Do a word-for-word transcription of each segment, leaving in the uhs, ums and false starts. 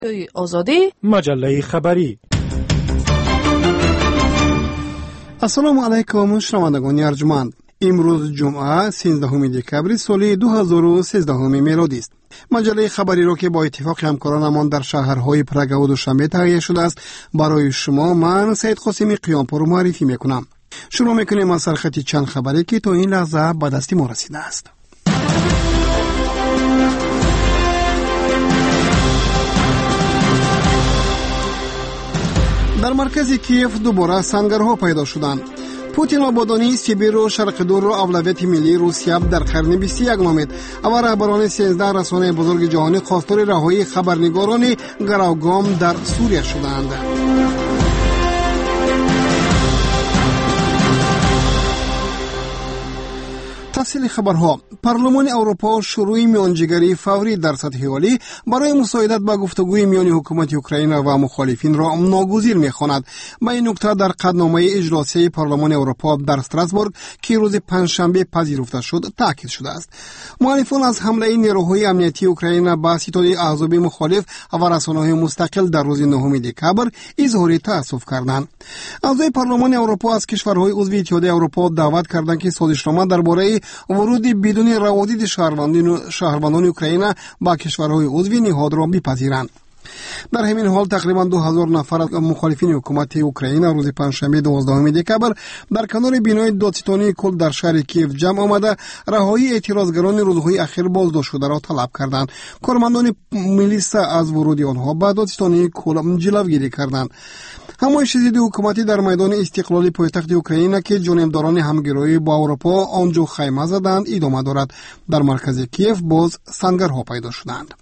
آزادی مجله خبری. السلام علیکم شنوندگان ارجمند. امروز جمعه سیزدهم دکبر سال دو هزار و سیزده میلادی است. مجله خبری را که با اتفاق همکارانمان در شهرهای پرگ و دوشنبه تهیه شده است برای شما من سید قاسمی قیامپور معرفی میکنم. شروع میکنیم از سرخط چند خبری که تا این لحظه به دست ما رسیده است. در مرکز کیف دوباره سنگرها پیدا شدند. پوتین آبادانی سیبیر و شرق دور را اولویت ملی روسیه در قرن بیست و یک نامید. اما رهبران سیزده رسانه بزرگ جهانی خواستار رهایی خبرنگاران گروگام در سوریه شدند. تفصیل خبرها. پارلمان اروپا شروع میانجیگری فوری در سطح عالی برای مساعدت به گفتگوی میان حکومت اوکراین و مخالفین را ناگزیر می‌خواند. با این نکته در قطعنامه اجلاسی پارلمان اروپا در استراسبورگ که روز پنجشنبه پذیرفته شد تاکید شده است. مخالفان از حمله نیروهای امنیتی اوکراین به ستاد احزاب مخالف و رسانه‌های مستقل در روز نهم دکبر اظهار تأسف کردند. اعضای پارلمان اروپا از کشورهای عضو اتحادیه اروپا دعوت کردند که سازشنامه درباره ورود بدون روادید شهروندان اوکراین با کشورهای عضو نهاد را بپذیرند. در همین حال تقریبا دو هزار نفر از مخالفین حکومت اوکراین روز پنجشنبه دوازدهم دکبر در کنار بینای دادستانی کل در شهر کیف جمع آمده رهایی اعتراضگران روزهای اخیر بازداشت شده را طلب کردند. کارمندان میلیسا از ورود آنها به دادستانی کل جلوگیری کردند. همایش ضد حکومتی در میدان استقلال پایتخت اوکراین که جانبداران همگرایی با اروپا آنجا خیمه زدند ادامه دارد. در مرکز کیف باز سنگرها پیدا شدند.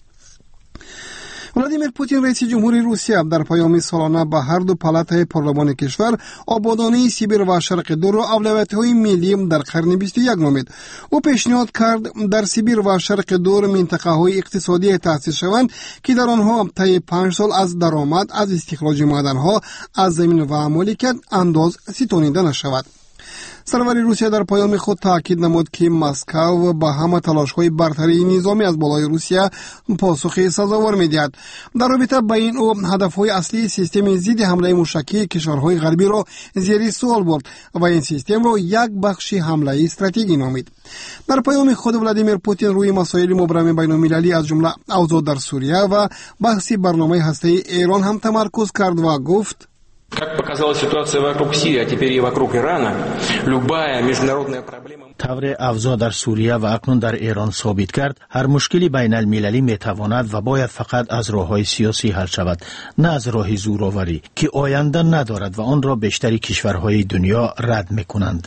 ولادیمیر پوتین رئیس جمهوری روسیه در پیام سالانه به هر دو پالات پارلمان کشور آبادانی سیبیر و شرق دور را اولویت‌های ملی در قرن بیست و یک نامید. او پیشنهاد کرد در سیبیر و شرق دور منطقه‌های اقتصادی تأسیس شوند که در آنها طی پنج سال از درآمد از استخراج معدن‌ها از زمین و مالکیت انداز ستانیده نشود. سرور روسیه در پیام خود تاکید نمود که مسکو با همه تلاش‌های برتری نظامی از بالای روسیه پاسخ سزاوار می‌دهد. در رابطه با این او هدف‌های اصلی سیستم ضد حمله موشکی کشورهای غربی را زیر سوال برد و این سیستم را یک بخش حمله استراتژیکی نامید. در پیام خود ولادیمیر پوتین روی مسائل مبرم بین‌المللی از جمله اوضاع در سوریه و بحث برنامه هسته‌ای ایران هم تمرکز کرد و گفت: Как показала ситуация вокруг Сирии, а теперь и вокруг Ирана, любая международная проблема... طور اوضاع در سوریه و اکنون در ایران ثابت کرد هر مشکلی بین المللی میتواند و باید فقط از راه‌های سیاسی حل شود، نه از راه زورآوری که آینده ندارد و آن را بیشتر کشورهای دنیا رد میکنند.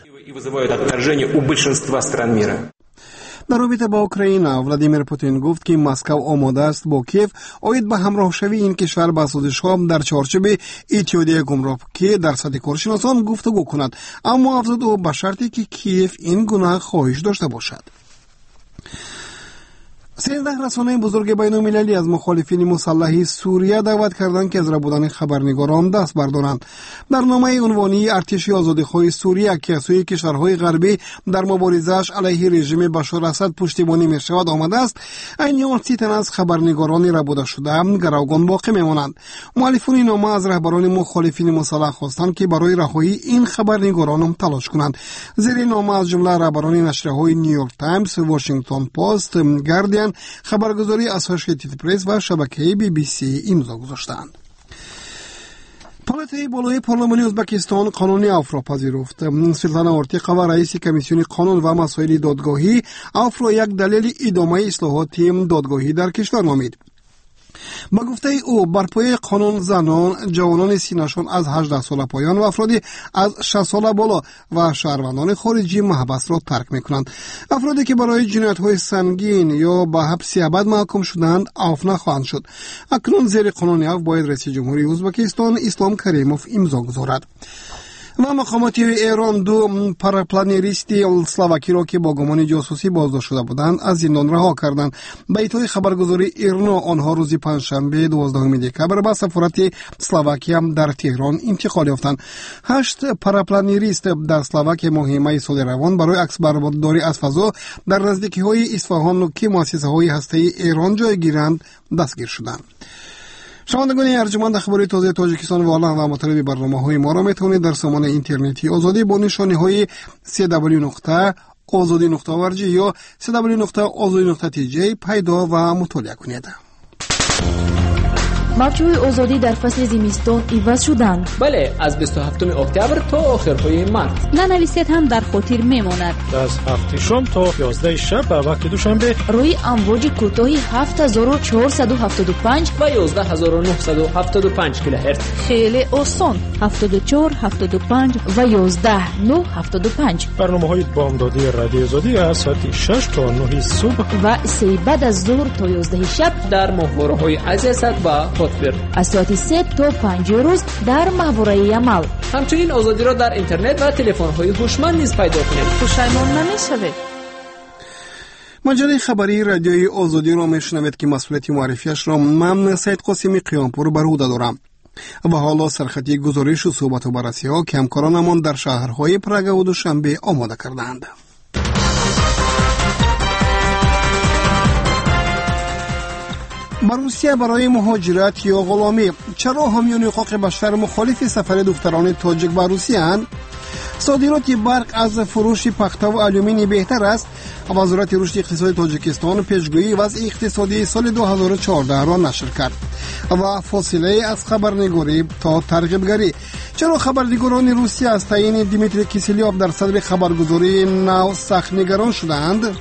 در رابطه با اوکراین ولادیمیر پوتین گفت که مسکو آماده است با کیف اوید به همراه شوی این کشور با سازش‌ها در چارچوب اتحادیه گمرک که در سطح کارشناسان گفتگو کند، اما افزود او به شرطی که کیف این گونه خواهش داشته باشد. سیزده رسانه بزرگ بین المللی از مخالفین مسلح سوریه دعوت کردند که از ربودن خبرنگاران دست بردارند. در نامه عنوانی ارتش آزادیخواه سوریه که از سوی کشورهای غربی در مبارزه‌اش علیه رژیم بشار اسد پشتیبانی می‌شود آمده است، این آن سی تن از خبرنگاران ربوده شده گروگان باقی می‌مانند. مؤلفان این نامه از رهبران مخالفین مسلح خواستند که برای رهایی این خبرنگاران تلاش کنند. زیر نامه از جمله رهبران نشریه‌های نیویورک تایمز، واشنگتن پست، گاردین، خبرگزاری اسوسییتد پرس و شبکه بی بی سی امضا گذاشتند. پالات بالای پارلمانی ازبکستان قانون افرا پذیرفت. سلطان ارتقا و رئیس کمیسیون قانون و مسائل دادگاهی افرا یک دلیل ادامه اصلاحات دادگاهی در کشور نامید. با گفته او برپای قانون زنان، جوانان سینه‌شان از هجده سال پایان و افرادی از شصت سال بالا و شهروندان خارجی محبس را ترک می‌کنند. افرادی که برای جنایت‌های سنگین یا به حبس ابد محکوم شدند عفو نخواهند شد. اکنون زیر قانون عفو باید رئیس جمهوری ازبکستان اسلام کریموف امضا گذارد. و مقامات ایران دو پاراپلانریست اسلواکی را که با گمان جاسوسی بازداشت شده بودند از زندان رها کردند. به اطلاع خبرگزاری ایرنا آنها روز پنجشنبه دوازدهم دکبر به سفارت اسلواکی در تهران انتقال یافتند. هشت پاراپلانریست در اسلواکی مهمه سال روان برای عکس برداری از فضا در نزدیکی‌های اصفهان که مؤسسه‌های هسته‌ای ایران جای گیرند دستگیر شدند. شنوندگان ارجمند خبری تازه تاجیکستان والا و مطالب برنامه‌های ما را میتونید در سامان اینترنتی آزادی با نشانه‌های سی دبلیو نقطه آزادی نقطه او ار جی یا سی دبلیو نقطه آزادی نقطه تی جی پیدا و مطالعه کنید. موضوع آزادی در فصل زمستان عوض شدند. بله، از بیست و هفتم اکتبر تا آخرهای مارس. ننویسید هم در خاطر میماند. از هفت شام تا یازده شب به وقت دوشنبه روی امواج کوتاهی هفت هزار و چهارصد و هفتاد و پنج و یازده هزار و نهصد و هفتاد و پنج کیلوهرتز. خیلی آسان. هفتاد و چهار، هفتاد و پنج و یازده، نه، هفتاد و پنج. برنامه‌های بامدادی رادیو آزادی از ساعت شش تا نه صبح و سه بعد از ظهر تا یازده شب در ماهواره‌های عزیزت و از ساعت سه تا پنج روز در ماهواره عمل. همچنین آزادی را در اینترنت و تلفن‌های هوشمند نیز پیدا کنید. پشیمان نمی‌شوید. مجله خبری رادیوی آزادی را میشنوید که مسئولیت معرفیش را من سید قاسمی قیامپور بر عهده دارم. و حالا سرخطی گزارش و صحبت و بررسی ها که همکارانمان در شهرهای پراگ و دوشنبه آماده کردند. بر روسیه برای مهاجرت یا غلامی، چرا حامیان حقوق بشر مخالف سفر دختران تاجیک به روسیه اند؟ صادرات برق از فروش پخته و آلومینی بهتر است. وزارت رشد اقتصادی تاجیکستان پیشگویی وضع اقتصادی سال دو هزار و چهارده را نشر کرد. و فاصله از خبرنگاری تا ترغیبگری، چرا خبرنگاران روسیه از تعیین دیمیتری کیسلیوف در صدر خبرگزاری نو سخت نگران شدند؟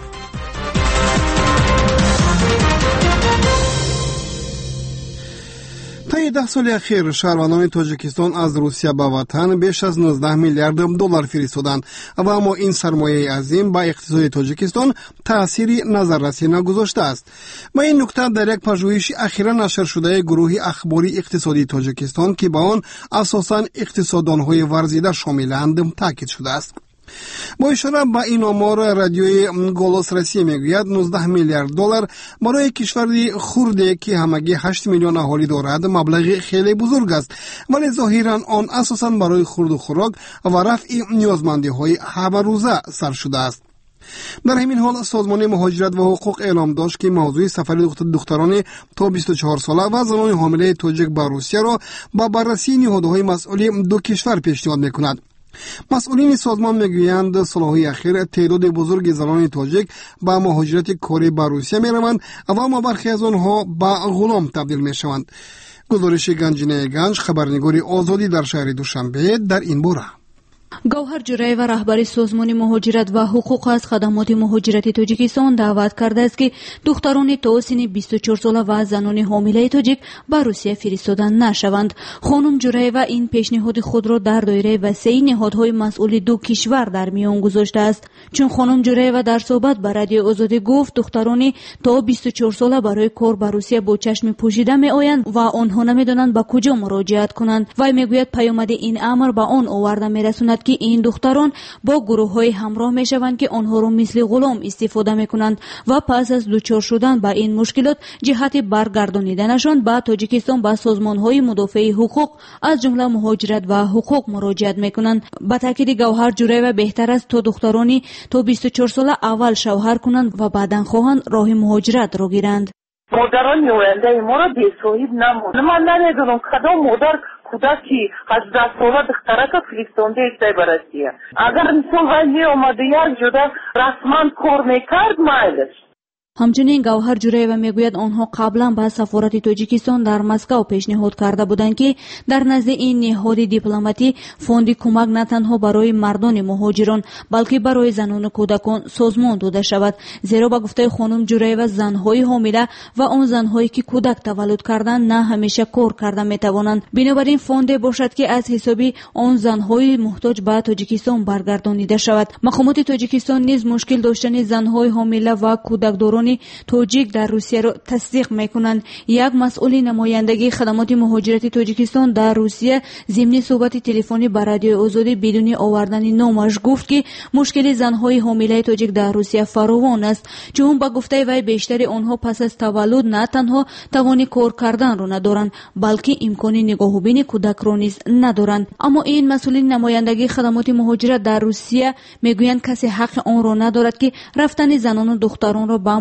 طی ده سال اخیر شهروندان تاجیکستان از روسیه به وطن بیش از نوزده میلیارد دلار فرستادند و اما این سرمایه عظیم با اقتصاد تاجیکستان تأثیری نظررسی نگذاشته است. و این نکته در یک پژوهش اخیرا نشر شده گروه اخباری اقتصادی تاجیکستان که با آن اساساً اقتصاددان‌های ورزیده شاملند تاکید شده است. با اشاره به این آمار رادیوی گولوس رسی میگوید نوزده میلیارد دلار برای کشوری خرده که همگی هشت میلیون اهالی دارد مبلغ خیلی بزرگ است، ولی ظاهرا آن اساساً برای خورد و خوراک و رفع نیازمندی های همه روزه صرف شده است. در همین حال سازمان مهاجرت و حقوق اعلام داشت که موضوع سفر دختران تا بیست و چهار ساله و زنان حامله تاجیک به روسیه را با بررسی نهادهای مسئول دو کشور پیشنهاد میکند. مسئولین سازمان میگویند سالهای اخیر تعداد بزرگ زنان تاجیک با مهاجرت کاری به روسیه میروند و اما برخی از آنها به غلام تبدیل میشوند. گزارش گنجینه گنج، خبرنگاری آزادی در شهر دوشنبه در این باره. گوهر جوراєва رهبر سازمان مهاجرت و حقوق از خدمات مهاجرت تاجیکستان دعوت کرده است که دختران تا سن بیست و چهار ساله و زنان حامله تاجیک به روسیه فرستاده نشوند. خانم جوراєوا این پیشنهاد خود را در دایره وسیع نهادهای مسئول دو کشور در میان گذاشته است. چون خانم جوراєوا در صحبت با رادیو آزادی گفت دختران تا بیست و چهار ساله برای کار به روسیه با چشم پوشیده می آیند و آنها نمیدانند به کجا مراجعت کنند. وی میگوید پیامد این امر به آن آورده میرساند که این دختران با گروه‌های همراه میشوند که آنها را مثل غلام استفاده میکنند و پس از دچار شدن با این مشکلات جهت برگردانیدنشان به تاجیکستان با سازمان‌های مدافع حقوق از جمله مهاجرت و حقوق مراجعت میکنند. با تاکید گوهر جوراєوا بهتر است تا دخترانی تا بیست و چهار ساله اول شوهر کنند و بعداً خواهند راه مهاجرت را گیرند. مادران آینده ما را بی‌صاحب نموند. من نمیدونم کدام مادر کودکی هجده ساله دخترک فرستانده است به روسیه. اگر مثلا وی می آمده یک جدا رسما کار میکرد مایلش. همچنین گوهر جوراєوا میگوید آنها قبلا با سفارت تاجیکستان در مسکو پیشنهاد کرده بودند که در نزد این نهاد دیپلماتی فوند کمک نه تنها برای مردان مهاجران بلکه برای زنان و کودکان سازمان داده شود، زیرا با گفته خانم جوراєوا زنهای حامله و آن زنهایی که کودک تولد کردند نه همیشه کار کرده میتوانند. بنابراین فوند باشد که از حسابی آن زنهای محتاج به تاجیکستان برگردانیده شود. مقامات تاجیکستان نیز مشکل داشتن زنهای حامله و کودکداران تاجیک در روسیه را تصدیق میکنند. یک مسئول نمایندگی خدمات مهاجرت تاجیکستان در روسیه ضمن صحبت تلفنی با رادیو آزادی بدون آوردن نامش گفت که مشکل زنهای حامله تاجیک در روسیه فراوان است، چون با گفته وی بیشتر آنها پس از تولد نه تنها توان کار کردن را ندارند بلکه امکان نگاهبین کودک را نیز ندارند. اما این مسئولین نمایندگی خدمات مهاجرت در روسیه میگویند کسی حق آن را ندارد که رفتن زنان و دختران را به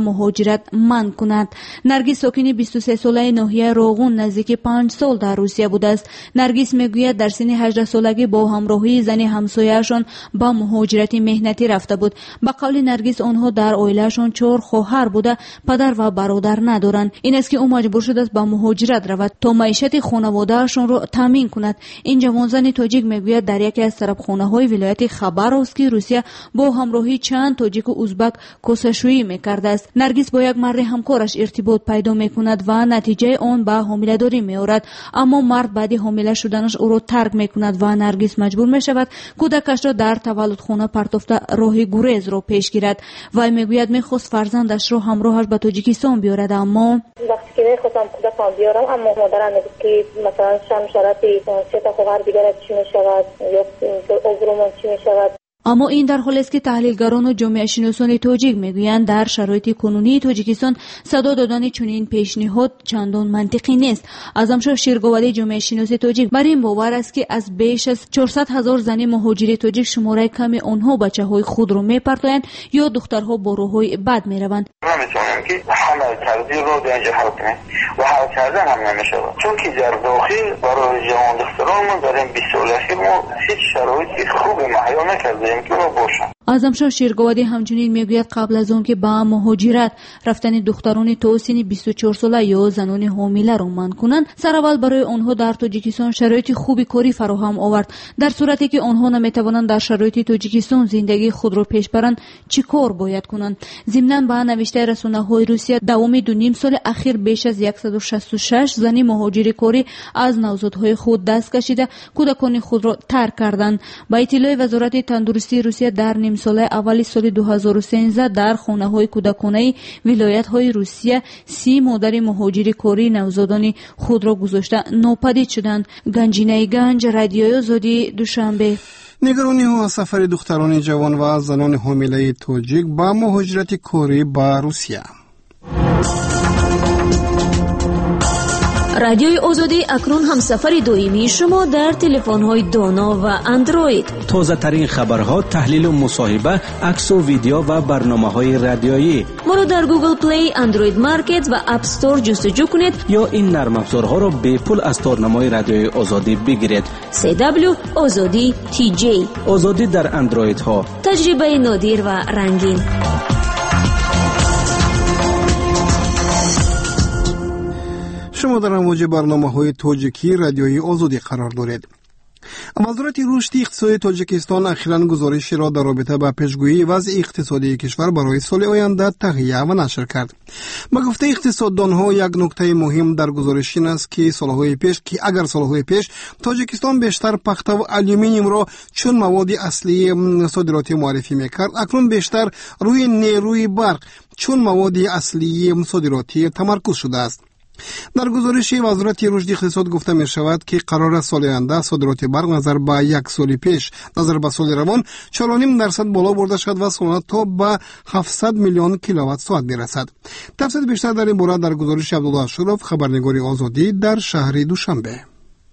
مهاجرت منع کند. نرگس ساکن بیست و سه ساله ناحیه روغون نزدیک پنج سال در روسیه بوده است. نرگس میگوید در سن هجده سالگی با همراهی زن همسایه‌شان با مهاجرت مهنتی رفته بود. به قول نرگس آنها در عائله‌شان چهار خواهر بوده، پدر و برادر ندارند. این است که او مجبور شده است به مهاجرت رود تا معیشت خانواده‌شان را تامین کند. این جوان زن تاجیک میگوید در یکی از طرفخانه‌های ولایت خبروفسک که روسیه با همراهی چند تاجیک و ازبک کوسشویی میکرده است. نرگس با یک مرد همکارش ارتباط پیدا میکند و نتیجه آن به حامله‌داری میآورد، اما مرد بعد حامله شدنش او را ترک میکند و نرگس مجبور میشود کودکش را در تولدخانه پرتافته راه گریز را پیش گیرد. و میگوید میخواست فرزندش را همراهش به تاجیکستان بیارد، اما وقتی که میخواستم کودکم بیارم اما مادرم میگفت که مثلا شم شرطی سه تا خواهر دیگر چی میشود یا عمرمون چی میشود. اما این در حالی است که تحلیلگران و جامعه شناسان تاجیک میگویند در شرایط کنونی تاجیکستان صدا دادن چنین پیشنهاد چندان منطقی نیست. اعظمشاه شیرگوادی جامعه شناس تاجیک بر این باور است که از بیش از چهارصد هزار زن مهاجر تاجیک شماره کمی آنها بچه‌های خود را میپرتایند یا دخترها با روح‌های بد میروند. نمی‌تونیم که حمل کردی رو در اینجا حل کنیم و حل کردن هم نمیشه، چون که در داخل برای جوان دخترانمون در این بیست سال اخیر ما هیچ شرایطی خوب مهیا نکردیم. اعظمشاه شیرگوادی همچنین میگوید قبل از آن که با مهاجرت رفتن دختران تا سن بیست و چهار ساله یا زنان حامله را منع کنند، سراول برای آنها در تاجیکستان شرایط خوبی کاری فراهم آورد. در صورتی که آنها نمیتوانند در شرایط تاجیکستان زندگی خود را پیش برند، چی کار باید کنند؟ ضمناً به نوشته رسانه‌های روسیه دوام دو نیم سال اخیر بیش از صد و شصت و شش زن مهاجر کاری از نوزادهای خود دست کشیده کودکان خود را ترک کردند. با اطلاع وزارت تندرستی روسیه در نیم ساله اول سال دو هزار و سیزده در خانه‌های کودکانه ولایت‌های روسیه سی مادر مهاجر کاری نوزادان خود را گذاشته ناپدید شدند. گنجینه گنج، رادیوی آزادی، دوشنبه. نگرانی ها از سفر دختران جوان و زنان حامله تاجیک با مهاجرت کاری با روسیه. رادیوی آزادی اکنون هم سفر دائمی شما در تلفن‌های دانا و اندروید. تازه ترین خبرها، تحلیل و مصاحبه، عکس و ویدیو و برنامه‌های رادیویی. ما را در گوگل پلی، اندروید مارکت و اپ استور جستجو کنید یا این نرم افزارها را به پول از تارنمای رادیوی آزادی بگیرید. سی دبلیو آزادی تی جی. آزادی در اندروید ها. تجربه نادر و رنگین. شما در امواج برنامه‌های تاجیکی رادیوی آزادی قرار دارید. وزارت رشد اقتصادی تاجیکستان اخیراً گزارشی را در رابطه با پیشگویی وضع اقتصادی کشور برای سال آینده تهیه و نشر کرد. به گفته اقتصاددانها یک نکته مهم در گزارش این است که سالهای پیش که اگر سالهای پیش تاجیکستان بیشتر پخته و آلومینیوم را چون مواد اصلی صادراتی معرفی میکرد، اکنون بیشتر روی نیروی برق چون مواد اصلی صادراتی تمرکز شده است. در گزارش وزارت رشد اقتصاد گفته می شود که قرار است سال آینده صادرات برق نظر به یک سال پیش نظر به سال روان چهار و نیم درصد بالا برده شد و سالانه تا به هفتصد میلیون کیلووات ساعت برسد. تفصیل بیشتر در این باره در گزارش عبدالله اشرف، خبرنگار آزادی در شهر دوشنبه.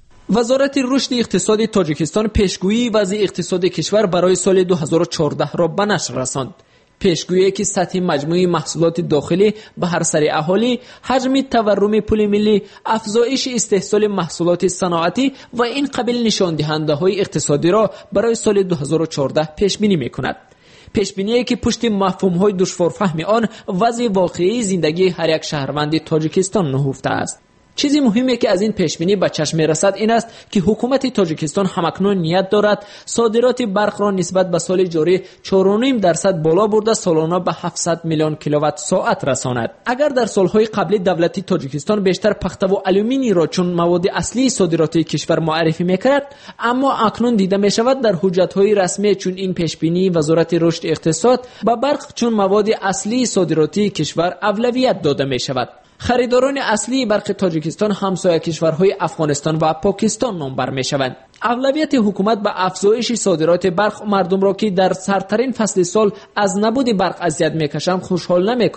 وزارت رشد اقتصادی تاجیکستان پیشگویی وضع اقتصادی کشور برای سال دو هزار و چهارده را به نشر رساند. پیشگویی که سطح مجموعی محصولات داخلی به هر سر اهالی، حجم تورم پول ملی، افزایش استحصال محصولات صنعتی و این قبیل نشان دهنده های اقتصادی را برای سال دو هزار و چهارده پیش بینی می‌کند. پیش بینی که پشت مفهوم های دشوار فهم آن وضع واقعی زندگی هر یک شهروند تاجیکستان نهفته است. چیزی مهمی که از این پیشبینی به چشم می‌رسد این است که حکومت تاجیکستان همکنون نیت دارد صادرات برق را نسبت به سال جاری چهار و نیم درصد بالا برده سالانه به هفتصد میلیون کیلووات ساعت رساند. اگر در سالهای قبلی دولت تاجیکستان بیشتر پخته و آلومینی را چون مواد اصلی صادراتی کشور معرفی می‌کرد، اما اکنون دیده می‌شود در حجت‌های رسمی چون این پیشبینی وزارت رشد اقتصاد به برق چون مواد اصلی صادراتی کشور اولویت داده می‌شود. خریداران اصلی برق تاجیکستان همسایه کشورهای افغانستان و پاکستان نامبر می شوند. اولویت حکومت به افزایش صادرات برق مردم را که در سردترین فصل سال از نبود برق اذیت می کشند خوشحال نمی کند.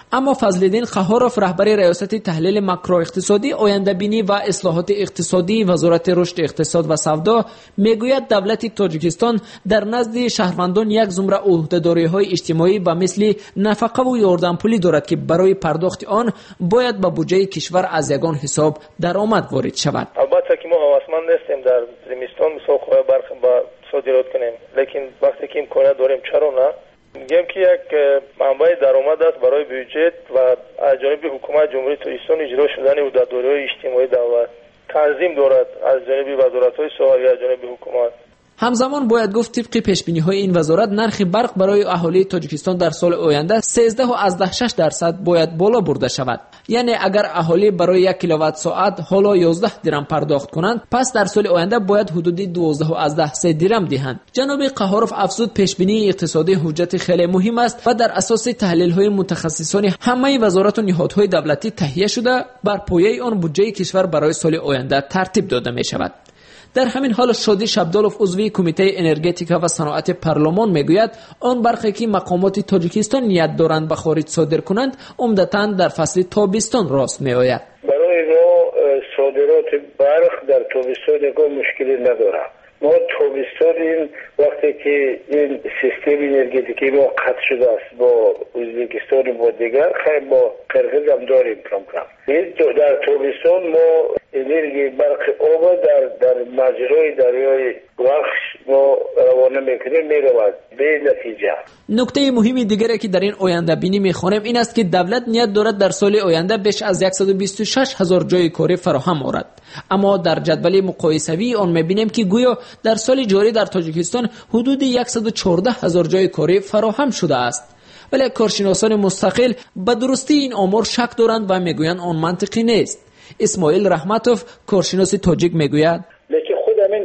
اما فضلالدین قهاروف رهبر ریاست تحلیل ماکرو اقتصادی، آینده بینی و اصلاحات اقتصادی وزارت رشد اقتصاد و سودا میگوید دولت تاجیکستان در نزد شهروندان یک زمره عهده‌داری‌های اجتماعی به مثل نفقه و یاردم پولی دارد که برای پرداخت آن باید به بودجه کشور از یگان حساب درآمد وارد شود. البته که ما هوسمند نیستیم در زمستان مسابقه برخ با صادرات کنیم، لیکن وقتی که امکانات داریم چرا نه؟ میگم که یک منبع درآمد است برای بودجه و از جانب حکومت جمهوری تاجیکستان اجرا شدن عهده‌داری‌های اجتماعی دولت تنظیم دارد از جانب وزارت‌های ساحلی از جانب حکومت. همزمان باید گفت طبق پیش‌بینی‌های این وزارت نرخ برق برای اهالی تاجیکستان در سال آینده سیزده و از ده شش درصد باید بالا برده شود. یعنی اگر اهالی برای یک کیلووات ساعت حالا یازده درم پرداخت کنند، پس در سال آینده باید حدود دوازده و از ده سه درم دهند. جناب قهاروف افزود پیش‌بینی اقتصادی حجت خیلی مهم است و در اساس تحلیل‌های متخصصان همه وزارت و نهادهای دولتی تهیه شده بر پایه آن بودجه کشور برای سال آینده ترتیب داده می‌شود. در همین حال شادی شبدالوف عضو کمیته انرژتیکا و صنعت پارلمان میگوید آن برخی که مقامات تاجیکستان نیت دارند به خارج صادر کنند عمدتاً در فصل تابستان راست میآید. برای ما صادرات برق در تابستان نگاه مشکلی ندارد. ما تابستان این وقتی که این سیستم انرژتیکی ما قطع شده است با ازبکستان و با دیگر خیلی با قرقیز هم داریم کم کم. در تابستان ما انرژی برق آب در در مجرای دریای وخش ما روانه میکنیم میرود به نتیجه. نکته مهمی دیگری که در این آینده بینی میخوانیم این است که دولت نیت دارد در سال آینده بیش از صد و بیست و شش هزار جای کاری فراهم آورد. اما در جدول مقایسوی آن میبینیم که گویا در سال جاری در تاجیکستان حدود صد و چهارده هزار جای کاری فراهم شده است. ولی کارشناسان مستقل به درستی این آمار شک دارند و میگویند آن منطقی نیست. اسماعیل رحمتوف کارشناس تاجیک میگوید لیکن خود همین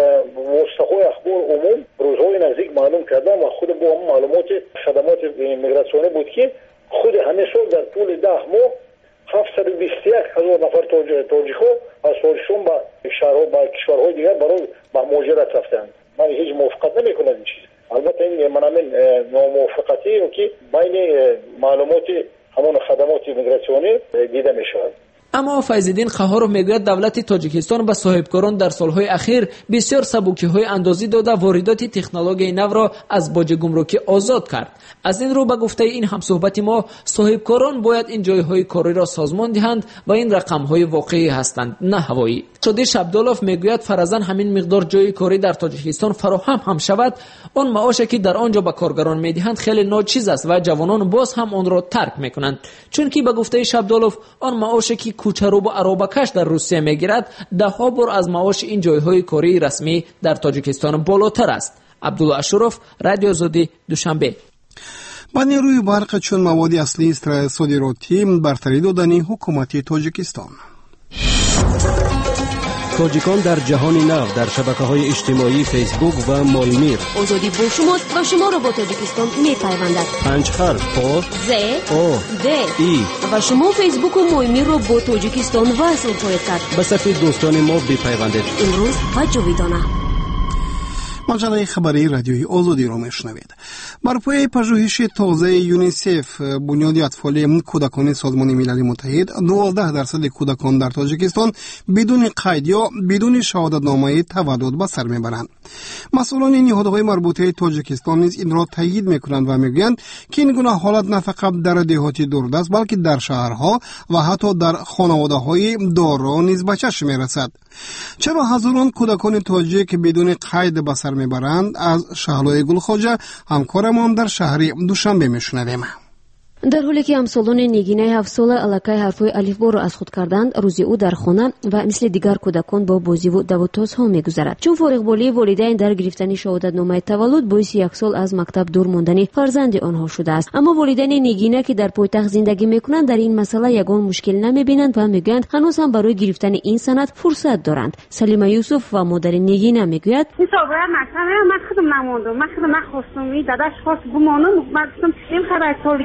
مستقای اخبار عموم روزهای نزدیک معلوم کردن و خود با هم معلومات خدمات میگراسیونی بود که خود همه سال در طول ده ماه هفتصد و بیست و یک هزار نفر تاجیک‌ها از تاجیکستان به شهرها و کشورهای دیگر برای به مهاجرت رفتند. من هیچ موافقت نمی‌کنم این چیز. البته این من همین ناموافقتی رو که بین معلومات همون خدمات میگراسیونی دیده می‌شود. اما فیض‌الدین قهاروف میگوید دولت تاجیکستان به صاحبکاران در سالهای اخیر بسیار سبوکی‌های اندازی داده واردات تکنولوژی نو را از باج گمرکی آزاد کرد. از این رو به گفته این همصحبت ما صاحبکاران باید این جایهای کاری را سازمان دهند و این رقم‌های واقعی هستند نه هوایی. شادی شبدالوف میگوید فرضاً همین مقدار جای کاری در تاجیکستان فراهم هم شود، آن معاشی که در آنجا به کارگران میدهند خیلی ناچیز است و جوانان باز هم آن را ترک میکنند، چون که به گفته شبدالوف آن معاشی که کوچرو و عربکش در روسیه میگیرد ده ها بار از معاش این جایهای کاری رسمی در تاجیکستان بالاتر است. عبدالله اشرف، رادیو آزادی، دوشنبه. با نیروی برق چون مواد اصلی صادراتی برتری دادن حکومت تاجیکستان. تاجیکان در جهان نو در شبکه‌های اجتماعی فیسبوک و مایمیر. آزادی با شماست و شما را با تاجیکستان می‌پیوندد. پنج حرف آ ز او د ای و شما فیسبوک و مایمیر را با تاجیکستان وصل خواهید کرد. به صفحه دوستان ما بپیوندید. امروز و جاویدانه. مجله خبری رادیوی آزادی را میشنوید. بر پایه پژوهش تازه یونیسف بنیاد اطفال کودکان سازمان ملل متحد دوازده درصد کودکان در تاجیکستان بدون قید یا بدون شهادتنامه تولد به سر میبرند. مسئولان نهادهای مربوطه تاجیکستان نیز این را تایید میکنند و میگویند که این گونه حالت نه فقط در دهات دوردست بلکه در شهرها و حتی در خانواده‌های دارا نیز به چشم میرسد. چرا هزاران کودکان تاجیک بدون قید به سر میبرند؟ از شهلای گلخواجه همکارمان در شهر دوشنبه میشنویم. در حالی که امسالان نگینه هفت ساله علاقه حرفای الفبا را از خود کردند، روزی او در خانه و مثل دیگر کودکان با بازی و دوتاز ها میگذرد. چون فارغبالی والدین در گرفتن شهادتنامه تولد باعث یک سال از مکتب دور ماندن فرزند آنها شده است. اما والدین نگینه که در پایتخت زندگی میکنند در این مسئله یگان مشکل نمیبینند و میگویند هنوز هم برای گرفتن این سند فرصت دارند. سلیمه یوسف و مادر نگینه میگوید مسابقه مکتب من خودم نموندم، من خودم نخواستم، داداش خواست بمانم، من گفتم این خبر سال دیگه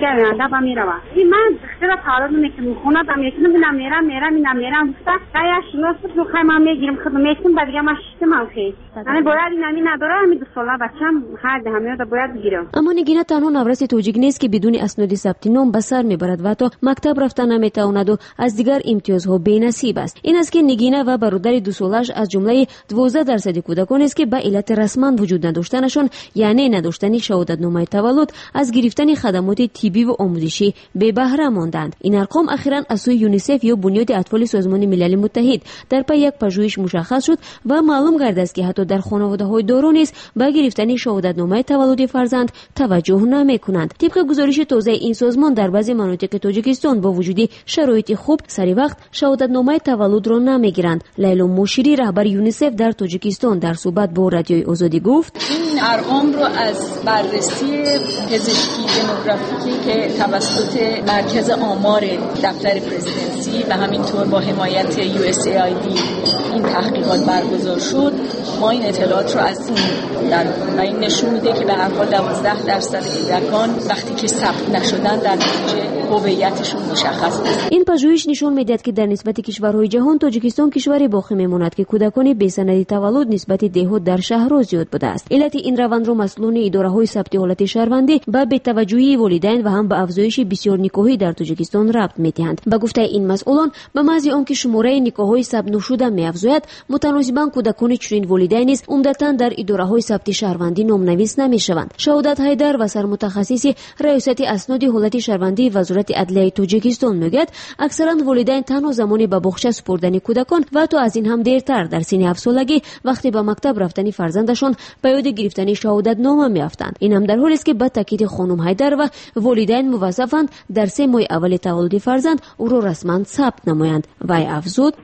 و میروم. این من خیلی تعارض میکنم خونه دم میکنم میرم میرم میرم میرم میرم گفتم گایا شناس رو خواهی من میگیرم خود میکنم بعد دیگه من شیشتم خیلی یعنی باید این همین نداره همین دو ساله بچم هر ده همینا دا باید بگیرم. اما نگینه تنها نورس توجیک نیست که بدون اسناد ثبت نام به سر میبرد و تا مکتب رفتن نمیتواند و از دیگر امتیازها بی‌نصیب است. این است که نگینه و برادر دو سالش از جمله دوازده درصد کودکان است که به علت رسما وجود نداشتنشان یعنی نداشتن شهادتنامه تولد از گرفتن خدمات طبی و آموزشی به بهره ماندند. این ارقام اخیراً از سوی یونیسف یا بنیاد اطفال سازمان ملل متحد در پی یک پژوهش مشخص شد و معلوم گردید است که حتی در خانواده‌های دارا نیز به گرفتن شهادتنامه تولد فرزند توجه نمی‌کنند. طبق گزارش تازه این سازمان در بعضی مناطق تاجیکستان با وجود شرایط خوب سری وقت شهادتنامه تولد را نمی‌گیرند. لیلا موشیری رهبر یونیسف در تاجیکستان در صحبت با رادیوی آزادی گفت این ارقام رو از بررسی پزشکی دموگرافیکی که توسط مرکز آمار دفتر پرزیدنسی و همینطور با حمایت یو اس ای آی دی این تحقیقات برگزار شد ما این اطلاعات رو از این در و این نشون میده که به هر حال دوازده درصد کودکان وقتی که ثبت نشدن در نتیجه هویتشون مشخص است. این پژوهش نشون میدهد که در نسبت کشورهای جهان تاجیکستان کشوری باقی میماند که کودکان بی سند تولد نسبت دهات در شهرها زیاد بوده است. علت این روند را مسئولان اداره‌های ثبت حالت شهروندی به بی‌توجهی والدین و هم به افزایش بسیار نکاحی در تاجیکستان ربط می‌دهند. به گفته این مسئولان به محض آنکه شماره نکاح‌های ثبت نشده می‌افزاید متناسباً کودکان چنین والدین نیز عمدتاً در اداره‌های ثبت شهروندی نامنویس نمی‌شوند. شهادت حیدر و سرمتخصص ریاست اسناد حالت شهروندی وزارت عدلیه تاجیکستان میگوید اکثراً والدین تنها زمانی به باغچه سپردن کودکان و تو از این هم دیرتر در سن هفت سالگی وقتی به مکتب رفتن فرزندشان به یاد گرفتن شهادتنامه میافتند. این هم در حالی است که به تاکید خانم حیدر و والدین موظفند در سه ماه اول تولد فرزند او را رسما ثبت نمایند. وی افزود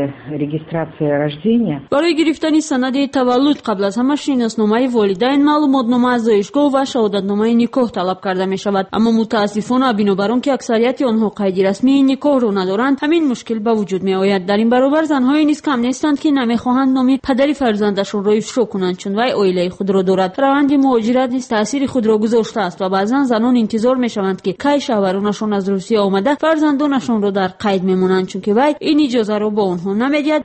برای گرفتن سند تولد قبل از همه شناسنامه والدین، معلوماتنامه از دانشگاه و شهادتنامه نکاح طلب کرده می شود. اما متاسفانه بنابر آنکه اکثریت آنها قید رسمی نکاح را ندارند همین مشکل به وجود می آید. در این برابر زنهای نیز کم نیستند که نمیخواهند نام پدر فرزندشان را افشا کنند چون وی عائله خود را دارد. روند مهاجرت نیز تاثیر خود را گذاشته است و بعضا زنان انتظار میشوند که کی شوهرانشان از روسیه آمده فرزندانشان را در قید میمانند چون که وی این اجازه را به آنها نمیدهد.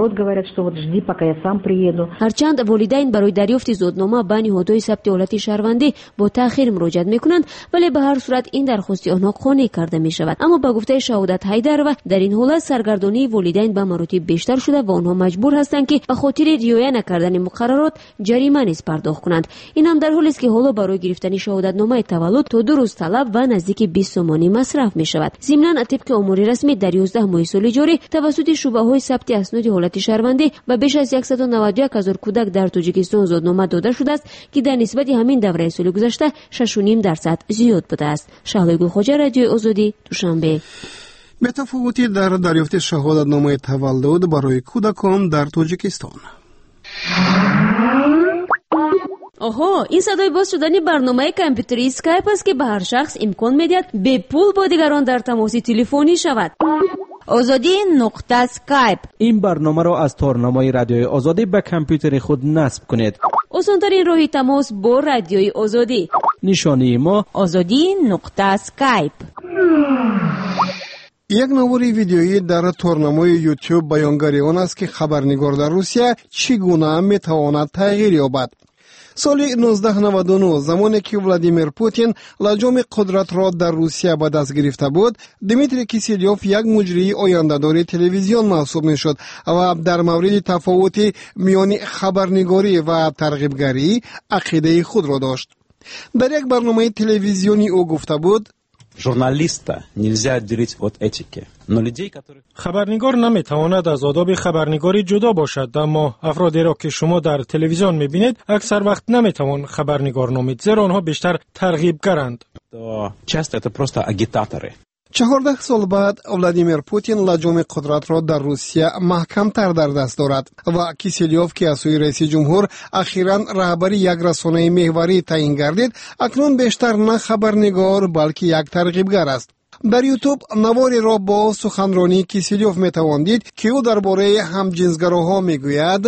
هرچند والدین برای دریافت زودنامه به نهادهای ثبت حالت شهروندی با تأخیر مراجعت میکنند ولی به هر صورت این درخواست آنها قانع کرده می شود. اما به گفته شهادت حیدر و در این حالت سرگردانی والدین به مراتب بیشتر شده و آنها مجبور هستند که به خاطر رعایت نکردن مقررات جریمه نیز پرداخت کنند. این هم در حالی است که حالا برای گرفتن شهادتنامه تولد تا دو روز طلب و نزدیک بیست سومانی مصرف می شود. ضمناً طبق امور رسمی در یازده ماه سال جاری توسط شعبه‌های ثبت اسناد حالت شهروندی و بیش از صد و نود و یک هزار کودک در تاجیکستان زودنامه داده شده است که در نسبت همین دوره سال گذشته شش و نیم درصد زیاد بوده است. شهلا خواجه رادیو آزادی دوشنبه. به تفاوتی در دریافت شهادتنامه تولد برای کودکان در تاجیکستان. آها، این صدای باز شدن برنامه کامپیوتری اسکایپ است که به هر شخص امکان میدهد به پول با دیگران در تماس تلفنی شود. آزادی نقطه اسکایپ. این برنامه را از تارنمای رادیوی آزادی به کامپیوتر خود نصب کنید. آسان‌ترین راه تماس با رادیوی آزادی. نشانی ما آزادی نقطه اسکایپ. یک نواری ویدیویی در تورنمای یوتیوب بیانگری آن است که خبرنگار در روسیه چگونه میتواند تغییر یابد. سال نوزده نود و نه زمانی که ولادیمیر پوتین لجام قدرت را در روسیه به دست گرفته بود، دیمیتری کیسیلیوف یک مجری آینده‌دار تلویزیون محسوب میشد و در مورد تفاوت میان خبرنگاری و ترغیبگری عقیده خود را داشت. در یک برنامه تلویزیونی او گفته بود: журналиста нельзя отделить от этики. Но людей, которые خبرنگار نمیتواند از آداب خبرنگاری جدا باشد، اما افرادی را که شما در تلویزیون میبینید اکثر وقت نمیتوان خبرنگار نامید، زیرا آنها بیشتر ترغیبگرند. часто это просто агитаторы. چهارده سال بعد ولادیمیر پوتین لجام قدرت را در روسیه محکم‌تر در دست دارد و کیسیلیوف که از سوی رئیس جمهور اخیراً رهبری یک رسانه محوری تعیین گردید، اکنون بیشتر نه خبرنگار بلکه یک ترغیبگر است. در یوتیوب نواری را با سخنرانی کیسیلیوف میتوان دید که او درباره همجنسگراها میگوید: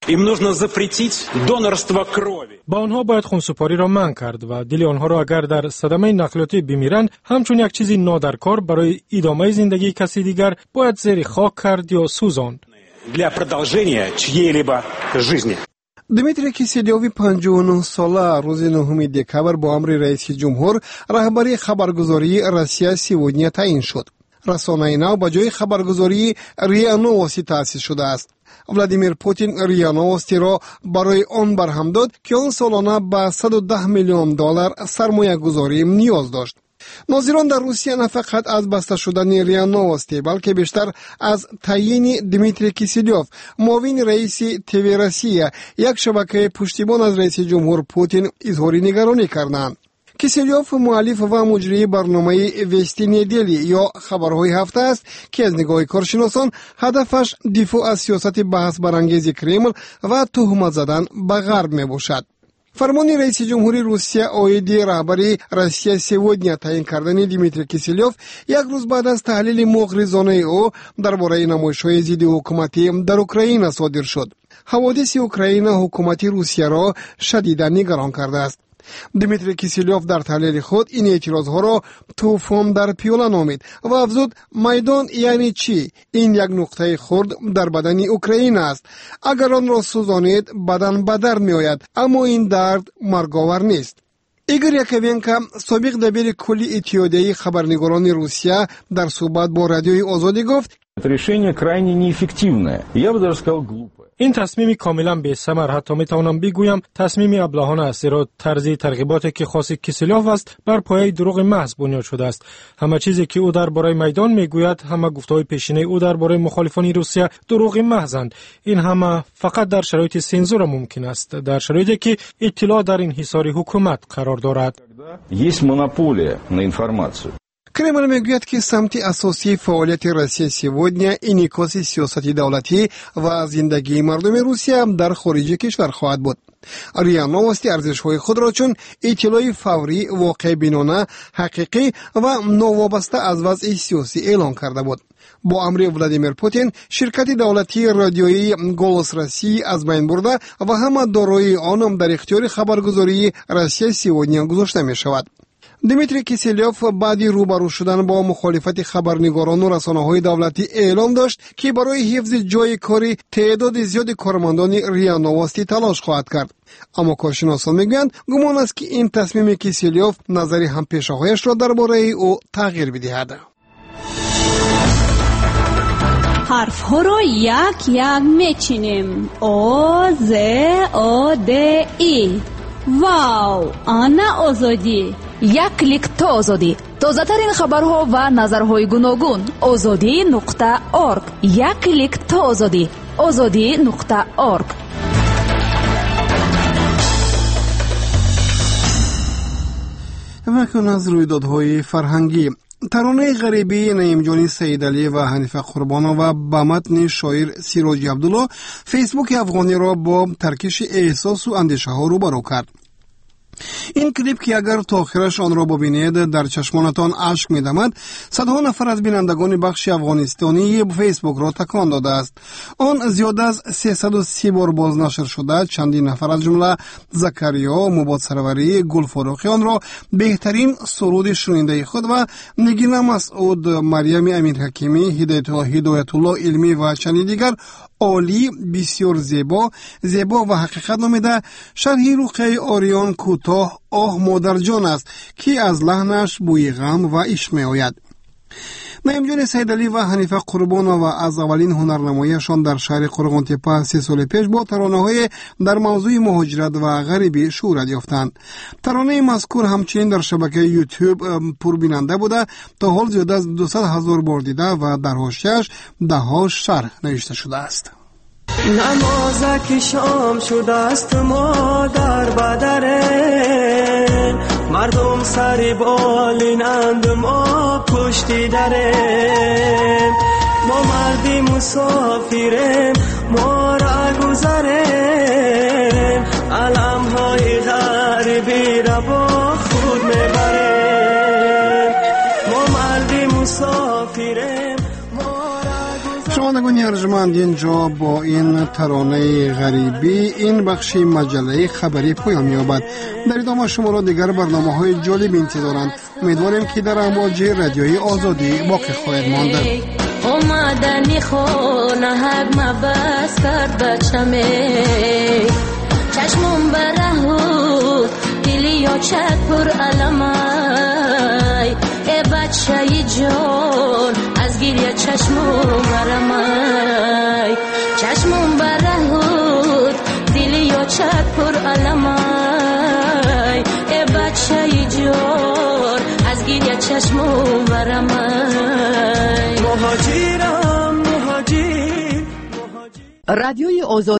Им нужно запретить донорство крови. با آنها باید خونسپاری را منع کرد و دل آنها را اگر در صدمه نقلیاتی بمیرند همچون یک چیزی نادرکار برای ادامه زندگی کسی دیگر باید زیر خاک کرد یا سوزاند. Для продолжения чьей-либо жизни. دمیتری کیسیلیوف پنجاه و نه ساله روز نهم دکبر با امر رئیس جمهور رهبری خبرگزاری روسیه سیودنیا تعیین شد. رسانه نو با جای خبرگزاری ریا نووستی تأسیس شده است. ولادیمیر پوتین ریا نووستی را برای آن برهم داد که آن سالانه به صد و ده میلیون دلار سرمایه گذاری نیاز داشت. ناظران در روسیه نه فقط از بسته شدن ریا نووستی بلکه بیشتر از تعیین دمیتری کیسیلیوف معاون رئیس تیوی روسیه یک شبکه پشتیبان از رئیس جمهور پوتین اظهار نگرانی کردند. کیسیلیوف مؤلف و مجری برنامه وستی ندیلی یا خبرهای هفته است که از نگاه کارشناسان هدفش دفاع از سیاست بحث برانگیز کرمل و تهمت زدن به غرب می باشد. فرمان رئیس جمهوری روسیه عاید رهبری روسیه سیودنیا تعیین کردن دمیتری کیسیلیوف یک روز بعد از تحلیل مغرضانه او درباره نمایش‌های ضد حکومتی در اوکراین صادر شد. حوادث اوکراین حکومت روسیه را شدیدا نگران کرده است. دمیتری کیسیلیوف در تحلیل خود این اعتراضها را طوفان در پیوله نامید و افزود میدان یعنی چی؟ این یک نقطه خرد در بدن اوکراین است. اگر آن را سوزانید بدن به درد می آید، اما این درد مرگاور نیست. ایگور یاکوینکو سابق دبیر کلی اتحادیه خبرنگاران روسیه در صحبت با رادیوی آزادی گفت решение крайне неэффективное. Я бы даже сказал глупое. این تصمیم کاملا بی‌ثمر، حتی میتوانم بگویم تصمیم ابلهانه است، زیرا طرز ترغیباتی که خاص کیسیلیوف است بر پایه دروغ محض بنیاد شده است. همه چیزی که او درباره میدان میگوید، همه گفته‌های پیشینه او درباره مخالفان روسیه دروغ محضند. این همه فقط در شرایط سانسور ممکن است، در شرایطی که اطلاع در انحصار حکومت قرار دارد. Есть монополия на информацию. کرمل میگوید که سمت اساسی فعالیت روسیه سیودنیا انعکاس سیاست دولتی و زندگی مردم روسیه در خارج کشور خواهد بود. ریا نووستی ارزش‌های خود را چون اطلاع فوری، واقع بینانه، حقیقی و نوابسته از وضع سیاسی اعلان کرده بود. با امر ولادیمیر پوتین شرکت دولتی رادیویی گولوس روسی از بین برده و همه دارایی آن در اختیار خبرگزاری روسیه سیودنیا گذاشته می شود. دمیتری کیسیلیوف بعد روبرو شدن با مخالفت خبرنگاران و رسانه‌های دولتی اعلام داشت که برای حفظ جای کاری تعداد زیاد کارمندان ریا نووستی تلاش خواهد کرد. اما کارشناسان میگویند گمان است که این تصمیم کیسیلیوف نظر همپیشه‌هایش را درباره او تغییر بدهد. حرف ها را یک یک میچینیم. او ز او د ای. واو، آنا آزادی. یک کلیک تا آزادی. تازه ترین خبرها و نظرهای گوناگون. آزادی نقطه اورگ. یک کلیک تا آزادی. آزادی نقطه اورگ. و کنون از رویدادهای فرهنگی ترانه غریبی نعیم جانی سیدعلی و حنیفه قربانو و به متن شاعر سیراج عبدالله فیسبوک افغانی را با ترکش احساس و اندیشه ها روبرو کرد. این کلیپ که اگر تا آخرش آن را ببینید در چشمانتان اشک می‌دمد، صدها نفر از بینندگان بخش افغانستانی فیسبوک را تکان داده است. آن زیاد از سیصد و سی بار بازنشر شده. چندین نفر از جمله زکریا مباد سروری، گل فاروقی آن را بهترین سرود شنونده خود و نگین مسعود، مریم امیر حکیمی، هدایت هدایت الله علمی و چند دیگر عالی، بسیار زیبا زیبا و حقیقت نامیده شرحی روقه آریان کوتاه آه مادر جان است که از لحنش بوی غم و عشق می آید. نعیم جان سیدعلی و حنیفه قربانو و از اولین هنرنماییشان در شهر قرغانتپه سه سال پیش با ترانه‌های در موضوع مهاجرت و غریبی شهرت یافتند. ترانه مذکور همچنین در شبکه یوتیوب پربیننده بوده، تا حال زیاد از دویست هزار بار دیده و در حاشیه‌اش ده‌ها شرح نوشته شده است. نمازک شام شده است مادر بدره، مردم سری بالینند ما پشتی دره، ما مردی مسافریم ما را گذریم، علم های غریبی را با خود میبریم، ما مردی مسافریم. شنوندگان ارجمند، چندین جا با این ترانه غریبی این بخش مجله خبری پایان یابد. در ادامه شما را دیگر برنامه‌های جالب انتظارند. امیدواریم که در امواج رادیوی آزادی باقی خواهد ماند. اومدنی خونه حق مبس کرد بچمه چشمم برهود دلی یا چک پر علمای ای بچه جان از گریه چشمم برمای چشمم برهود دلی یا چک پر علمای ای بچه جان از گریه چشمم برمای مهاجرم مهاجر رادیوی آزادی